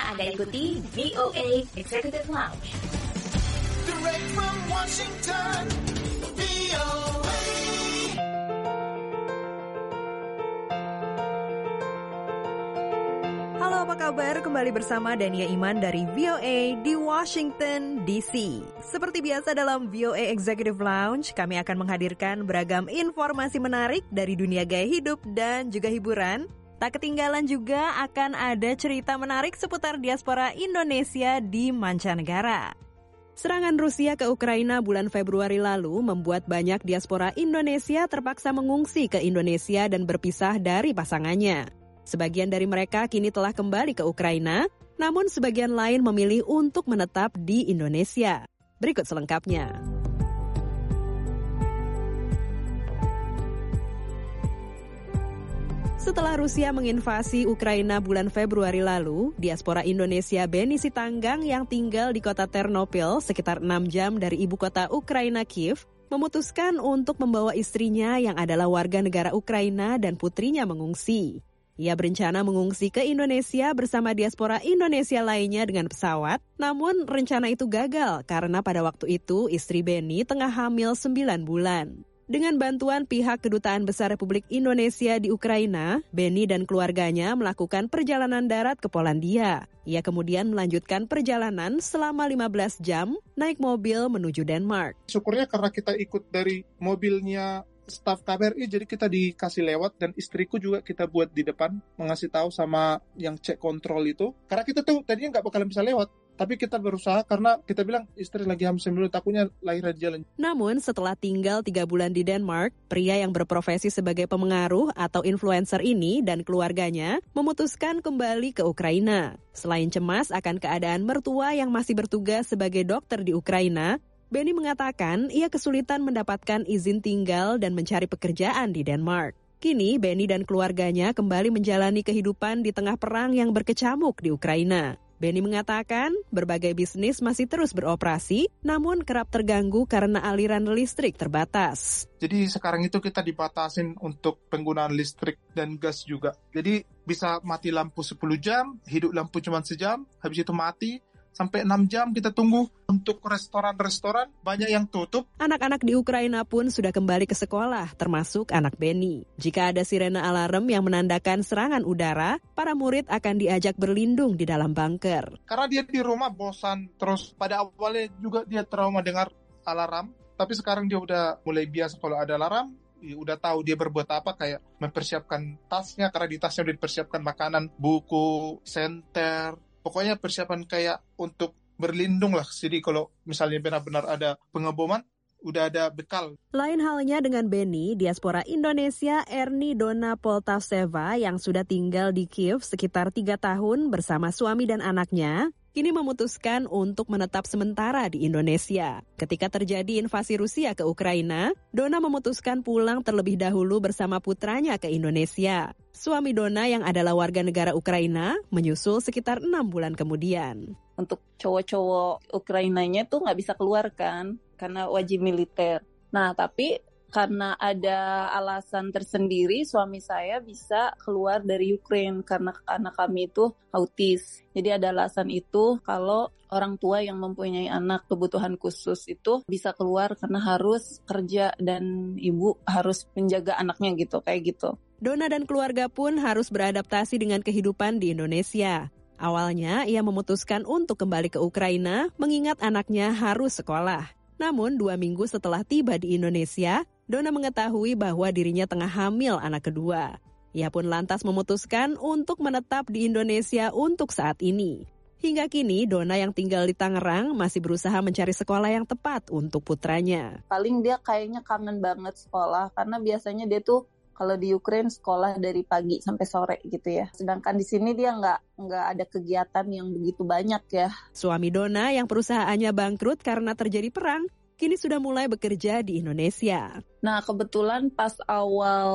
Anda ikuti VOA Executive Lounge. Direct from Washington, VOA. Halo, apa kabar? Kembali bersama Dania Iman dari VOA di Washington, D.C. Seperti biasa dalam VOA Executive Lounge, kami akan menghadirkan beragam informasi menarik dari dunia gaya hidup dan juga hiburan. Tak ketinggalan juga akan ada cerita menarik seputar diaspora Indonesia di mancanegara. Serangan Rusia ke Ukraina bulan Februari lalu membuat banyak diaspora Indonesia terpaksa mengungsi ke Indonesia dan berpisah dari pasangannya. Sebagian dari mereka kini telah kembali ke Ukraina, namun sebagian lain memilih untuk menetap di Indonesia. Berikut selengkapnya. Setelah Rusia menginvasi Ukraina bulan Februari lalu, diaspora Indonesia Beni Sitanggang yang tinggal di kota Ternopil sekitar 6 jam dari ibu kota Ukraina Kiev, memutuskan untuk membawa istrinya yang adalah warga negara Ukraina dan putrinya mengungsi. Ia berencana mengungsi ke Indonesia bersama diaspora Indonesia lainnya dengan pesawat, namun rencana itu gagal karena pada waktu itu istri Beni tengah hamil 9 bulan. Dengan bantuan pihak Kedutaan Besar Republik Indonesia di Ukraina, Beni dan keluarganya melakukan perjalanan darat ke Polandia. Ia kemudian melanjutkan perjalanan selama 15 jam naik mobil menuju Denmark. Syukurnya karena kita ikut dari mobilnya staf KBRI, jadi kita dikasih lewat dan istriku juga kita buat di depan mengasih tahu sama yang cek kontrol itu. Karena kita tuh tadinya nggak bakalan bisa lewat, tapi kita berusaha karena kita bilang istri lagi hamil 9 bulan, takutnya lahiran jalan. Namun setelah tinggal 3 bulan di Denmark, pria yang berprofesi sebagai pemengaruh atau influencer ini dan keluarganya memutuskan kembali ke Ukraina. Selain cemas akan keadaan mertua yang masih bertugas sebagai dokter di Ukraina, Beni mengatakan ia kesulitan mendapatkan izin tinggal dan mencari pekerjaan di Denmark. Kini Beni dan keluarganya kembali menjalani kehidupan di tengah perang yang berkecamuk di Ukraina. Beni mengatakan berbagai bisnis masih terus beroperasi, namun kerap terganggu karena aliran listrik terbatas. Jadi sekarang itu kita dibatasin untuk penggunaan listrik dan gas juga. Jadi bisa mati lampu 10 jam, hidup lampu cuma sejam, habis itu mati. Sampai 6 jam kita tunggu. Untuk restoran-restoran banyak yang tutup. Anak-anak di Ukraina pun sudah kembali ke sekolah, termasuk anak Beni. Jika ada sirene alarm yang menandakan serangan udara, para murid akan diajak berlindung di dalam bunker. Karena dia di rumah bosan, terus pada awalnya juga dia trauma dengar alarm. Tapi sekarang dia udah mulai biasa kalau ada alarm. Udah tahu dia berbuat apa, kayak mempersiapkan tasnya, karena di tasnya udah dipersiapkan makanan, buku, senter. Pokoknya persiapan kayak untuk berlindung lah. Jadi kalau misalnya benar-benar ada pengeboman, udah ada bekal. Lain halnya dengan Beni, diaspora Indonesia Erni Dona Poltavseva yang sudah tinggal di Kiev sekitar 3 tahun bersama suami dan anaknya, kini memutuskan untuk menetap sementara di Indonesia. Ketika terjadi invasi Rusia ke Ukraina, Dona memutuskan pulang terlebih dahulu bersama putranya ke Indonesia. Suami Dona yang adalah warga negara Ukraina menyusul sekitar 6 bulan kemudian. Untuk cowok-cowok Ukrainanya tuh nggak bisa keluar kan, karena wajib militer. Nah, tapi karena ada alasan tersendiri, suami saya bisa keluar dari Ukraina karena anak kami itu autis. Jadi ada alasan itu kalau orang tua yang mempunyai anak kebutuhan khusus itu bisa keluar karena harus kerja dan ibu harus menjaga anaknya gitu, kayak gitu. Dona dan keluarga pun harus beradaptasi dengan kehidupan di Indonesia. Awalnya ia memutuskan untuk kembali ke Ukraina mengingat anaknya harus sekolah. Namun 2 minggu setelah tiba di Indonesia, Dona mengetahui bahwa dirinya tengah hamil anak kedua. Ia pun lantas memutuskan untuk menetap di Indonesia untuk saat ini. Hingga kini, Dona yang tinggal di Tangerang masih berusaha mencari sekolah yang tepat untuk putranya. Paling dia kayaknya kangen banget sekolah, karena biasanya dia tuh kalau di Ukraina sekolah dari pagi sampai sore gitu ya. Sedangkan di sini dia nggak ada kegiatan yang begitu banyak ya. Suami Dona yang perusahaannya bangkrut karena terjadi perang, kini sudah mulai bekerja di Indonesia. Nah, kebetulan pas awal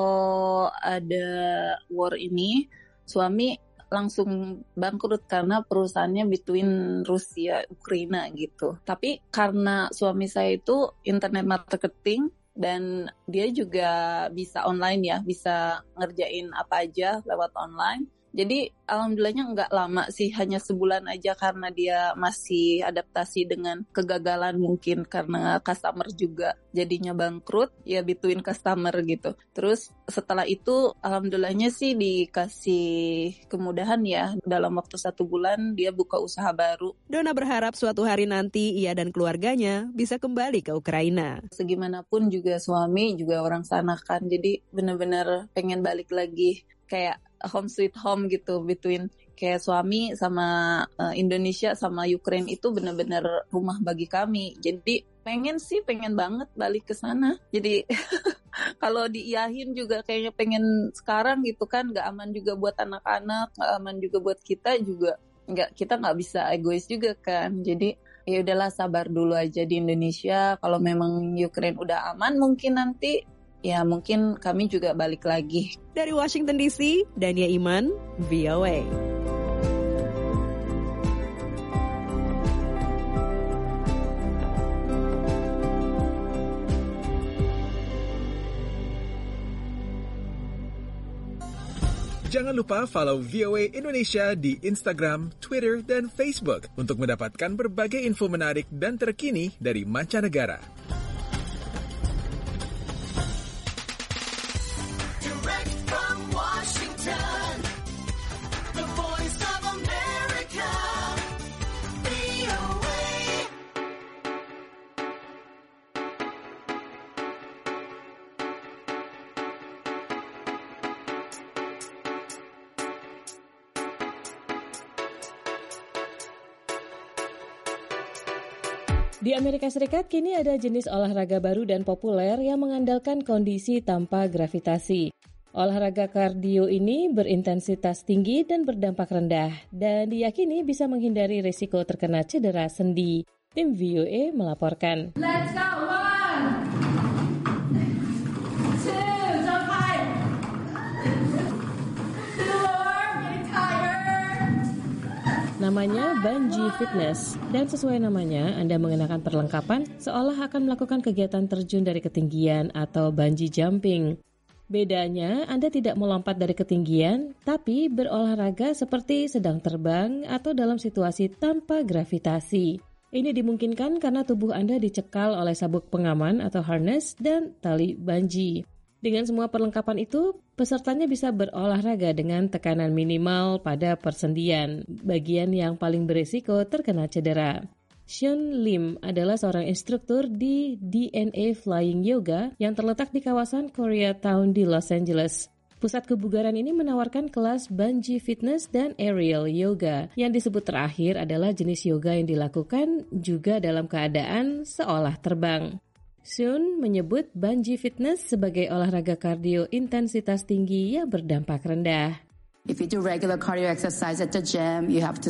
ada war ini, suami langsung bangkrut karena perusahaannya between Rusia Ukraina gitu. Tapi karena suami saya itu internet marketing, dan dia juga bisa online ya, bisa ngerjain apa aja lewat online. Jadi alhamdulillahnya nggak lama sih, hanya sebulan aja karena dia masih adaptasi dengan kegagalan mungkin karena customer juga jadinya bangkrut ya between customer gitu. Terus setelah itu alhamdulillahnya sih dikasih kemudahan ya, dalam waktu 1 bulan dia buka usaha baru. Donna berharap suatu hari nanti ia dan keluarganya bisa kembali ke Ukraina. Segimanapun juga suami juga orang sana kan, jadi benar-benar pengen balik lagi kayak home sweet home gitu, between kayak suami sama Indonesia sama Ukraine itu benar-benar rumah bagi kami. Jadi pengen banget balik ke sana. Jadi kalau diiyahin juga kayaknya pengen sekarang gitu kan, nggak aman juga buat anak-anak, nggak aman juga buat kita juga. Kita nggak bisa egois juga kan. Jadi ya udahlah, sabar dulu aja di Indonesia. Kalau memang Ukraine udah aman mungkin nanti ya mungkin kami juga balik lagi. Dari Washington DC, Dania Iman, VOA. Jangan lupa follow VOA Indonesia di Instagram, Twitter, dan Facebook untuk mendapatkan berbagai info menarik dan terkini dari mancanegara. Direct from Washington, the voice of America, VOA. Di Amerika Serikat kini ada jenis olahraga baru dan populer yang mengandalkan kondisi tanpa gravitasi. Olahraga kardio ini berintensitas tinggi dan berdampak rendah dan diyakini bisa menghindari risiko terkena cedera sendi. Tim VOA melaporkan. Let's go, 1, 2, jump high. 4, getting tired. Namanya Bungee Fitness, dan sesuai namanya, Anda mengenakan perlengkapan seolah akan melakukan kegiatan terjun dari ketinggian atau bungee jumping. Bedanya, Anda tidak melompat dari ketinggian, tapi berolahraga seperti sedang terbang atau dalam situasi tanpa gravitasi. Ini dimungkinkan karena tubuh Anda dicekal oleh sabuk pengaman atau harness dan tali bungee. Dengan semua perlengkapan itu, pesertanya bisa berolahraga dengan tekanan minimal pada persendian, bagian yang paling berisiko terkena cedera. Sean Lim adalah seorang instruktur di DNA Flying Yoga yang terletak di kawasan Koreatown di Los Angeles. Pusat kebugaran ini menawarkan kelas bungee fitness dan aerial yoga. Yang disebut terakhir adalah jenis yoga yang dilakukan juga dalam keadaan seolah terbang. Sean menyebut bungee fitness sebagai olahraga kardio intensitas tinggi yang berdampak rendah. If you do regular cardio exercise at the gym, you have to,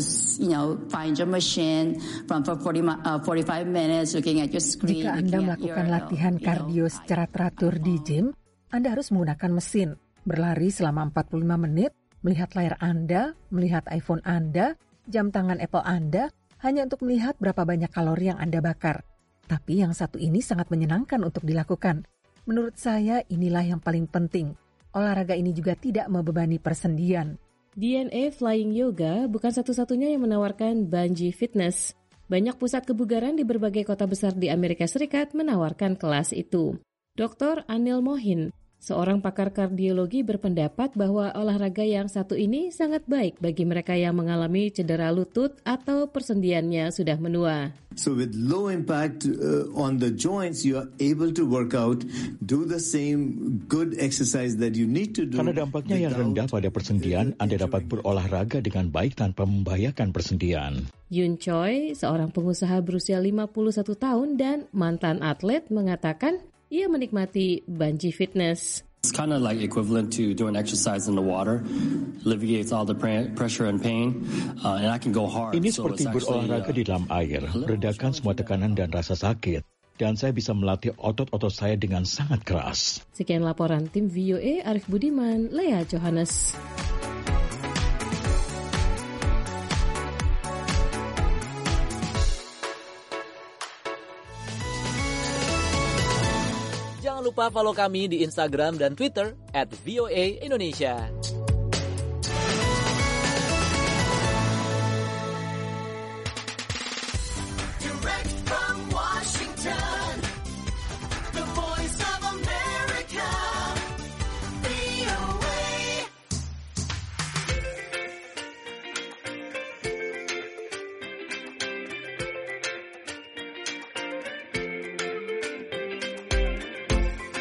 find your machine for 45 minutes, looking at your screen. Jika Anda melakukan latihan kardio secara teratur di gym, Anda harus menggunakan mesin, berlari selama 45 menit, melihat layar Anda, melihat iPhone Anda, jam tangan Apple Anda, hanya untuk melihat berapa banyak kalori yang Anda bakar. Tapi yang satu ini sangat menyenangkan untuk dilakukan. Menurut saya inilah yang paling penting. Olahraga ini juga tidak membebani persendian. DNA Flying Yoga bukan satu-satunya yang menawarkan bungee fitness. Banyak pusat kebugaran di berbagai kota besar di Amerika Serikat menawarkan kelas itu. Dr. Anil Mohin, seorang pakar kardiologi, berpendapat bahwa olahraga yang satu ini sangat baik bagi mereka yang mengalami cedera lutut atau persendiannya sudah menua. So with low impact on the joints, you are able to work out, do the same good exercise that you need to do. Karena dampaknya yang rendah pada persendian, Anda dapat berolahraga dengan baik tanpa membahayakan persendian. Yun Choi, seorang pengusaha berusia 51 tahun dan mantan atlet, mengatakan ia menikmati bungee fitness. It's kind of like equivalent to doing exercise in the water. Alleviates all the pressure and pain, and I can go hard. Ini seperti berolahraga di dalam air, meredakan semua tekanan dan rasa sakit. Dan saya bisa melatih otot-otot saya dengan sangat keras. Sekian laporan tim VOA, Arif Budiman, Lea Johannes. Jangan lupa follow kami di Instagram dan Twitter @VOA Indonesia.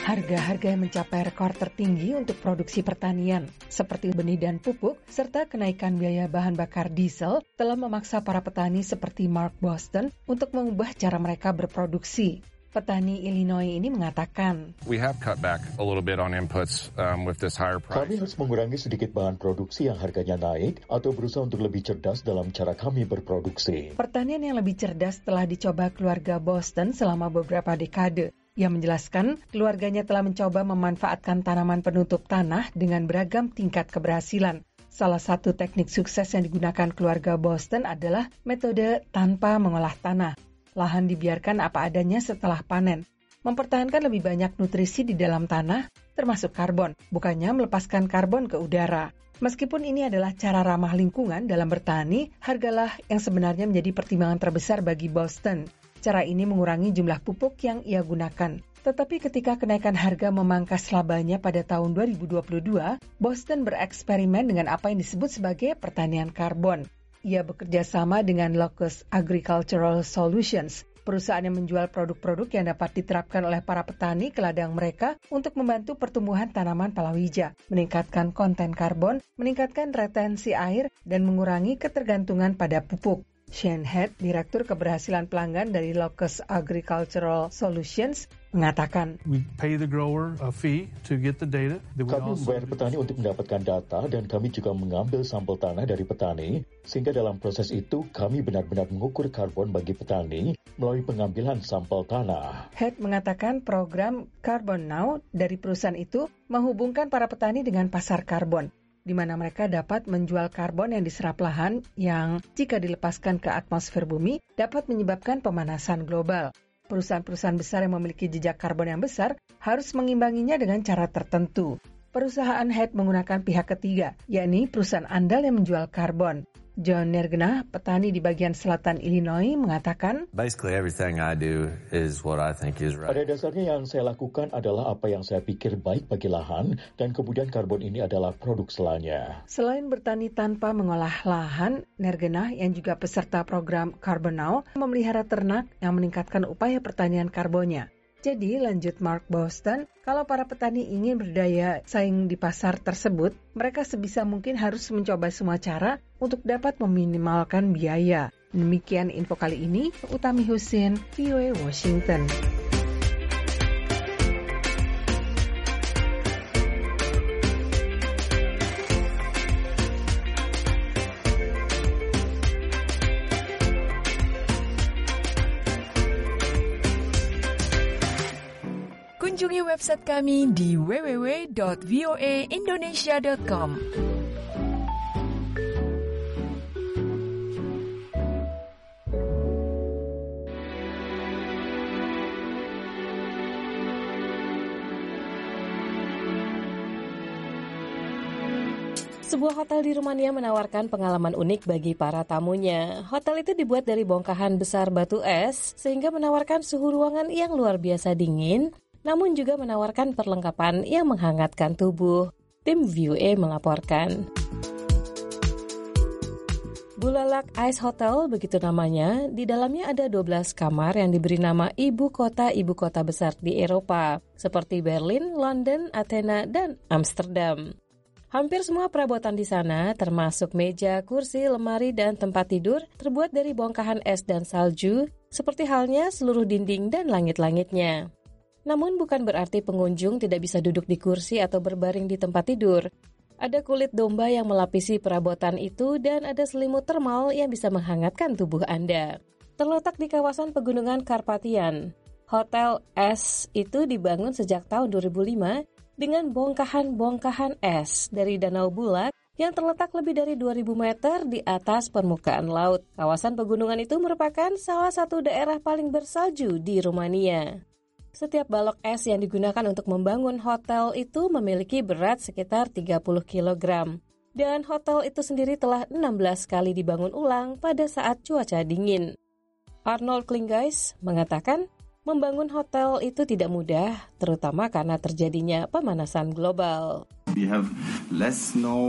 Harga-harga yang mencapai rekor tertinggi untuk produksi pertanian, seperti benih dan pupuk, serta kenaikan biaya bahan bakar diesel telah memaksa para petani seperti Mark Boston untuk mengubah cara mereka berproduksi. Petani Illinois ini mengatakan, We have cut back a little bit on inputs with this higher price. Kami harus mengurangi sedikit bahan produksi yang harganya naik atau berusaha untuk lebih cerdas dalam cara kami berproduksi. Pertanian yang lebih cerdas telah dicoba keluarga Boston selama beberapa dekade. Ia menjelaskan, keluarganya telah mencoba memanfaatkan tanaman penutup tanah dengan beragam tingkat keberhasilan. Salah satu teknik sukses yang digunakan keluarga Boston adalah metode tanpa mengolah tanah. Lahan dibiarkan apa adanya setelah panen. Mempertahankan lebih banyak nutrisi di dalam tanah, termasuk karbon, bukannya melepaskan karbon ke udara. Meskipun ini adalah cara ramah lingkungan dalam bertani, hargalah yang sebenarnya menjadi pertimbangan terbesar bagi Boston. Cara ini mengurangi jumlah pupuk yang ia gunakan. Tetapi ketika kenaikan harga memangkas labanya pada tahun 2022, Boston bereksperimen dengan apa yang disebut sebagai pertanian karbon. Ia bekerja sama dengan Locust Agricultural Solutions, perusahaan yang menjual produk-produk yang dapat diterapkan oleh para petani ke ladang mereka untuk membantu pertumbuhan tanaman palawija, meningkatkan konten karbon, meningkatkan retensi air, dan mengurangi ketergantungan pada pupuk. Shane Head, Direktur Keberhasilan Pelanggan dari Locust Agricultural Solutions, mengatakan, We pay the grower a fee to get the data. Kami membayar petani untuk mendapatkan data dan kami juga mengambil sampel tanah dari petani, sehingga dalam proses itu kami benar-benar mengukur karbon bagi petani melalui pengambilan sampel tanah. Head mengatakan program Carbon Now dari perusahaan itu menghubungkan para petani dengan pasar karbon, di mana mereka dapat menjual karbon yang diserap lahan yang jika dilepaskan ke atmosfer bumi dapat menyebabkan pemanasan global. Perusahaan-perusahaan besar yang memiliki jejak karbon yang besar harus mengimbanginya dengan cara tertentu. Perusahaan Head menggunakan pihak ketiga, yakni perusahaan andal yang menjual karbon. John Nergenah, petani di bagian selatan Illinois, mengatakan, Basically everything I do is what I think is right. Pada dasarnya yang saya lakukan adalah apa yang saya pikir baik bagi lahan, dan kemudian karbon ini adalah produk selanya. Selain bertani tanpa mengolah lahan, Nergenah yang juga peserta program Carbon Now memelihara ternak yang meningkatkan upaya pertanian karbonnya. Jadi, lanjut Mark Boston, kalau para petani ingin berdaya saing di pasar tersebut, mereka sebisa mungkin harus mencoba semua cara untuk dapat meminimalkan biaya. Demikian info kali ini, Utami Husin, VOA Washington. Kunjungi website kami di www.voaindonesia.com. Sebuah hotel di Rumania menawarkan pengalaman unik bagi para tamunya. Hotel itu dibuat dari bongkahan besar batu es, sehingga menawarkan suhu ruangan yang luar biasa dingin, namun juga menawarkan perlengkapan yang menghangatkan tubuh. Tim VOA melaporkan. Bulalak Ice Hotel, begitu namanya, di dalamnya ada 12 kamar yang diberi nama ibu kota besar di Eropa, seperti Berlin, London, Athena, dan Amsterdam. Hampir semua perabotan di sana, termasuk meja, kursi, lemari, dan tempat tidur, terbuat dari bongkahan es dan salju, seperti halnya seluruh dinding dan langit-langitnya. Namun bukan berarti pengunjung tidak bisa duduk di kursi atau berbaring di tempat tidur. Ada kulit domba yang melapisi perabotan itu dan ada selimut termal yang bisa menghangatkan tubuh Anda. Terletak di kawasan pegunungan Karpatian, Hotel S itu dibangun sejak tahun 2005 dengan bongkahan-bongkahan es dari Danau Bulak yang terletak lebih dari 2.000 meter di atas permukaan laut. Kawasan pegunungan itu merupakan salah satu daerah paling bersalju di Rumania. Setiap balok es yang digunakan untuk membangun hotel itu memiliki berat sekitar 30 kg. Dan hotel itu sendiri telah 16 kali dibangun ulang pada saat cuaca dingin. Arnold Klingais mengatakan, membangun hotel itu tidak mudah, terutama karena terjadinya pemanasan global. We have less snow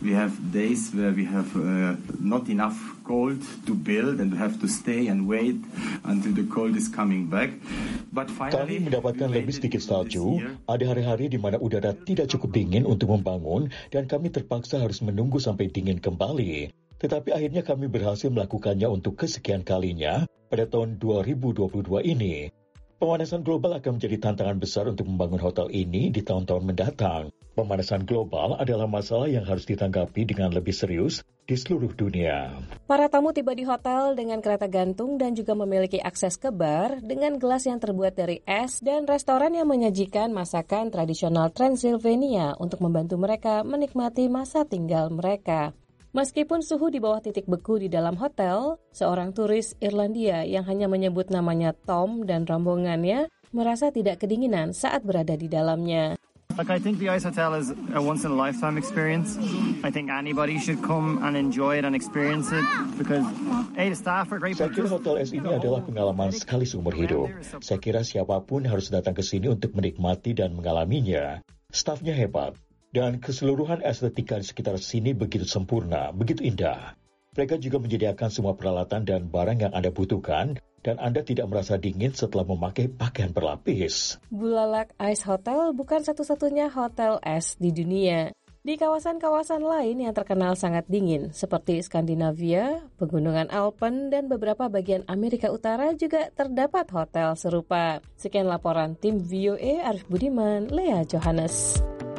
We have days where we have not enough cold to build and we have to stay and wait until the cold is coming back. But finally, kami mendapatkan lebih sedikit salju. Ada hari-hari di mana udara tidak cukup dingin untuk membangun dan kami terpaksa harus menunggu sampai dingin kembali. Tetapi akhirnya kami berhasil melakukannya untuk kesekian kalinya pada tahun 2022 ini. Pemanasan global akan menjadi tantangan besar untuk membangun hotel ini di tahun-tahun mendatang. Pemanasan global adalah masalah yang harus ditanggapi dengan lebih serius di seluruh dunia. Para tamu tiba di hotel dengan kereta gantung dan juga memiliki akses ke bar dengan gelas yang terbuat dari es dan restoran yang menyajikan masakan tradisional Transylvania untuk membantu mereka menikmati masa tinggal mereka. Meskipun suhu di bawah titik beku di dalam hotel, seorang turis Irlandia yang hanya menyebut namanya Tom dan rombongannya merasa tidak kedinginan saat berada di dalamnya. Like, I think the Ice Hotel is a once-in-a-lifetime experience. I think anybody should come and enjoy it and experience it because, the staff are great. Saya kira Hotel S ini adalah pengalaman sekali seumur hidup. Saya kira siapapun harus datang ke sini untuk menikmati dan mengalaminya. Stafnya hebat. Dan keseluruhan estetika di sekitar sini begitu sempurna, begitu indah. Mereka juga menyediakan semua peralatan dan barang yang Anda butuhkan, dan Anda tidak merasa dingin setelah memakai pakaian berlapis. Bulalak Ice Hotel bukan satu-satunya hotel es di dunia. Di kawasan-kawasan lain yang terkenal sangat dingin, seperti Skandinavia, Pegunungan Alpen, dan beberapa bagian Amerika Utara juga terdapat hotel serupa. Sekian laporan tim VOA Arif Budiman, Lea Johannes.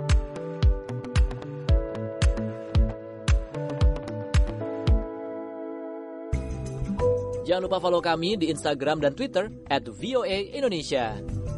Jangan lupa follow kami di Instagram dan Twitter @VOA_Indonesia.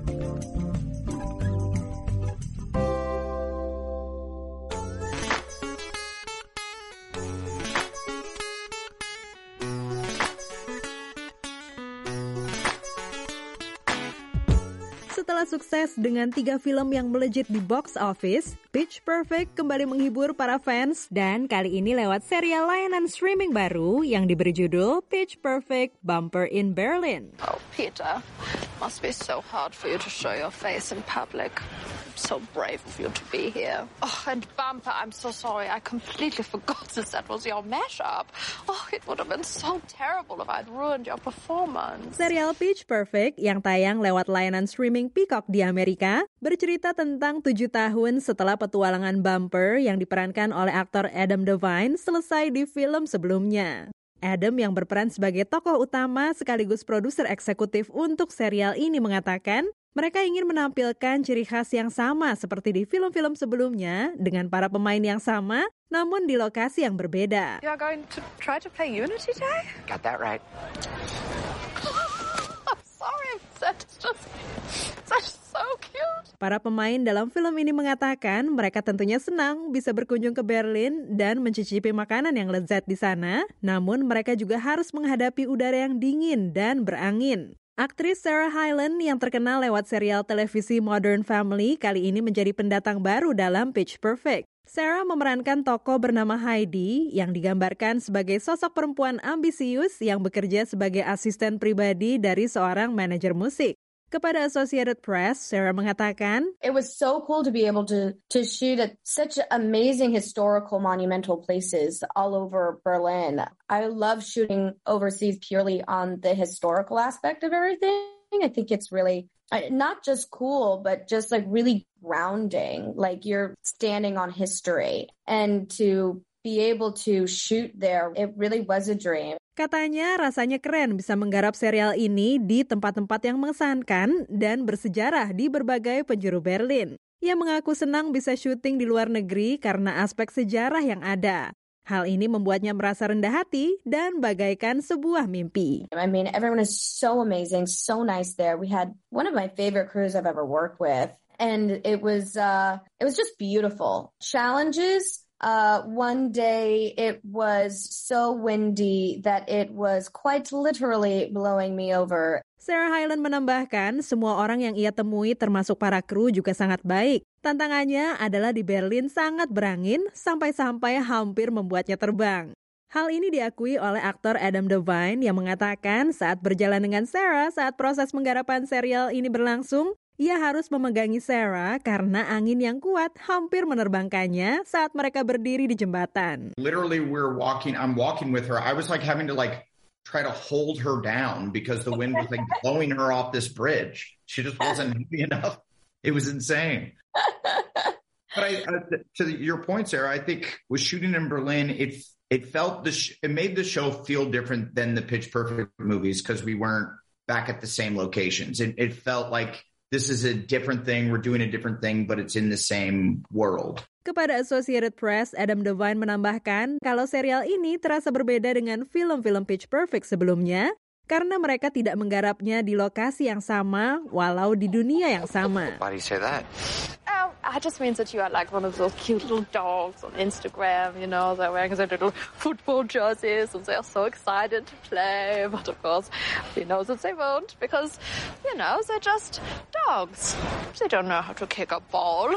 Setelah sukses dengan 3 film yang melejit di box office, Pitch Perfect kembali menghibur para fans dan kali ini lewat serial layanan streaming baru yang diberi judul Pitch Perfect Bumper in Berlin. Oh, Peter, must be so hard for you to show your face in public. So brave of you to be here. Oh, and Bumper, I'm so sorry. I completely forgot that was your mashup. Oh, it would have been so terrible if I'd ruined your performance. Serial Pitch Perfect yang tayang lewat layanan streaming Peacock di Amerika bercerita tentang 7 tahun setelah petualangan Bumper yang diperankan oleh aktor Adam Devine selesai di film sebelumnya. Adam yang berperan sebagai tokoh utama sekaligus produser eksekutif untuk serial ini mengatakan mereka ingin menampilkan ciri khas yang sama seperti di film-film sebelumnya dengan para pemain yang sama namun di lokasi yang berbeda. You're going to try to play Unity Day? Got that right. I'm sorry, that's so cute. Para pemain dalam film ini mengatakan mereka tentunya senang bisa berkunjung ke Berlin dan mencicipi makanan yang lezat di sana, namun mereka juga harus menghadapi udara yang dingin dan berangin. Aktris Sarah Hyland yang terkenal lewat serial televisi Modern Family kali ini menjadi pendatang baru dalam Pitch Perfect. Sarah memerankan tokoh bernama Heidi yang digambarkan sebagai sosok perempuan ambisius yang bekerja sebagai asisten pribadi dari seorang manajer musik. Kepada Associated Press, Sarah mengatakan, "It was so cool to be able to shoot at such amazing historical monumental places all over Berlin. I love shooting overseas purely on the historical aspect of everything. I think it's really not just cool, but just like really grounding. Like you're standing on history, and to be able to shoot there, it really was a dream." Katanya rasanya keren bisa menggarap serial ini di tempat-tempat yang mengesankan dan bersejarah di berbagai penjuru Berlin. Ia mengaku senang bisa syuting di luar negeri karena aspek sejarah yang ada. Hal ini membuatnya merasa rendah hati dan bagaikan sebuah mimpi. I mean, everyone is so amazing, so nice there. We had one of my favorite crews I've ever worked with, and it was just beautiful. Challenges. One day it was so windy that it was quite literally blowing me over. Sarah Hyland menambahkan, semua orang yang ia temui termasuk para kru juga sangat baik. Tantangannya adalah di Berlin sangat berangin sampai-sampai hampir membuatnya terbang. Hal ini diakui oleh aktor Adam Devine yang mengatakan saat berjalan dengan Sarah saat proses penggarapan serial ini berlangsung, ia harus memegangi Sarah karena angin yang kuat hampir menerbangkannya saat mereka berdiri di jembatan. Literally, I'm walking with her. I was like having to try to hold her down because the wind was blowing her off this bridge. She just wasn't heavy enough. It was insane. But to your point, Sarah, I think with shooting in Berlin, it made the show feel different than the Pitch Perfect movies because we weren't back at the same locations. It felt like this is a different thing, we're doing a different thing, but it's in the same world. Kepada Associated Press, Adam Devine menambahkan kalau serial ini terasa berbeda dengan film-film Pitch Perfect sebelumnya karena mereka tidak menggarapnya di lokasi yang sama walau di dunia yang sama. Why do you say that? It just means that you are like one of those cute little dogs on Instagram, you know, they're wearing their little football jerseys and they're so excited to play. But of course, we know that they won't because, you know, they're just dogs. They don't know how to kick a ball.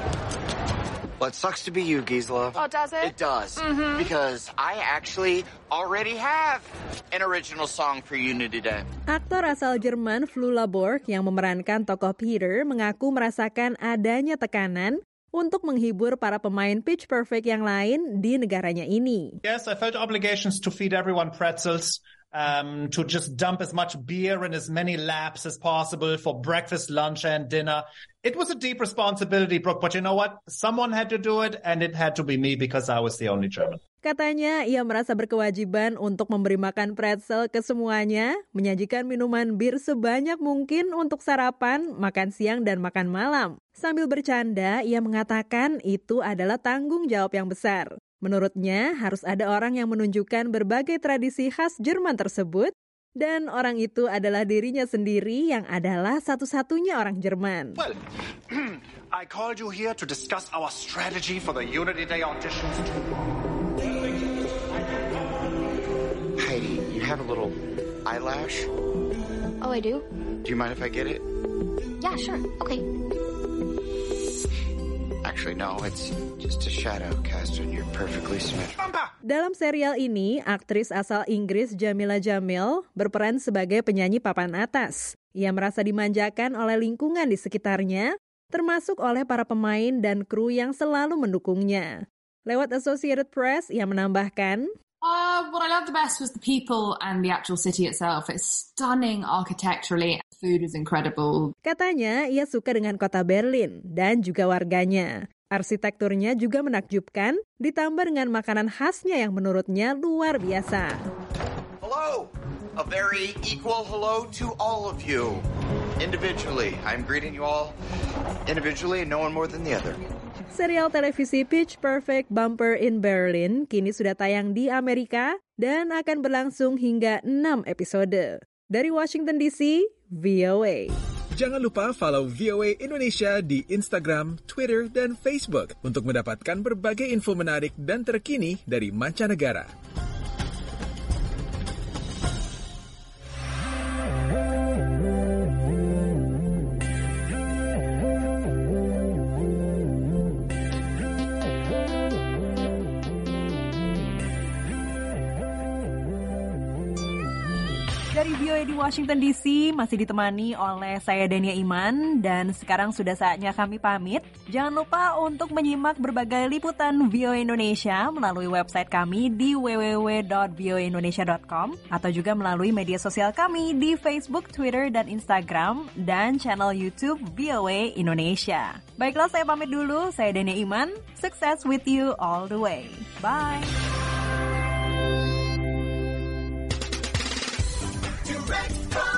Well, it sucks to be you, Gisela. Oh, does it? It does. Mm-hmm. Because I actually already have an original song for Unity Day. Aktor asal Jerman Flula Borg yang memerankan tokoh Peter mengaku merasakan adanya tekanan untuk menghibur para pemain Pitch Perfect yang lain di negaranya ini. Yes, I felt obligations to feed everyone pretzels. To just dump as much beer and as many laps as possible for breakfast, lunch, and dinner. It was a deep responsibility, Brooke, but you know what? Someone had to do it, and it had to be me because I was the only German. Katanya, ia merasa berkewajiban untuk memberi makan pretzel ke semuanya, menyajikan minuman bir sebanyak mungkin untuk sarapan, makan siang, dan makan malam. Sambil bercanda, ia mengatakan itu adalah tanggung jawab yang besar. Menurutnya, harus ada orang yang menunjukkan berbagai tradisi khas Jerman tersebut, dan orang itu adalah dirinya sendiri yang adalah satu-satunya orang Jerman. Well, I called you here to discuss our strategy for the Unity Day auditions. Heidi, you have a little eyelash? Oh, I do? Do you mind if I get it? Yeah, sure. Okay. Actually, no, it's just a shadow cast on your perfectly symmetrical. Dalam serial ini, aktris asal Inggris Jamila Jamil berperan sebagai penyanyi papan atas. Ia merasa dimanjakan oleh lingkungan di sekitarnya, termasuk oleh para pemain dan kru yang selalu mendukungnya. Lewat Associated Press, ia menambahkan, What I loved the best was the people and the actual city itself. It's stunning architecturally. Food is incredible. Katanya, ia suka dengan kota Berlin dan juga warganya. Arsitekturnya juga menakjubkan, ditambah dengan makanan khasnya yang menurutnya luar biasa. Hello! A very equal hello to all of you. Individually. I'm greeting you all individually and no one more than the other. Serial televisi Pitch Perfect Bumper in Berlin kini sudah tayang di Amerika dan akan berlangsung hingga 6 episode. Dari Washington DC, VOA. Jangan lupa follow VOA Indonesia di Instagram, Twitter, dan Facebook untuk mendapatkan berbagai info menarik dan terkini dari mancanegara. Dari VOA di Washington DC masih ditemani oleh saya Dania Iman dan sekarang sudah saatnya kami pamit. Jangan lupa untuk menyimak berbagai liputan VOA Indonesia melalui website kami di www.voaindonesia.com atau juga melalui media sosial kami di Facebook, Twitter, dan Instagram dan channel YouTube VOA Indonesia. Baiklah, saya pamit dulu. Saya Dania Iman. Success with you all the way. Bye. Direct from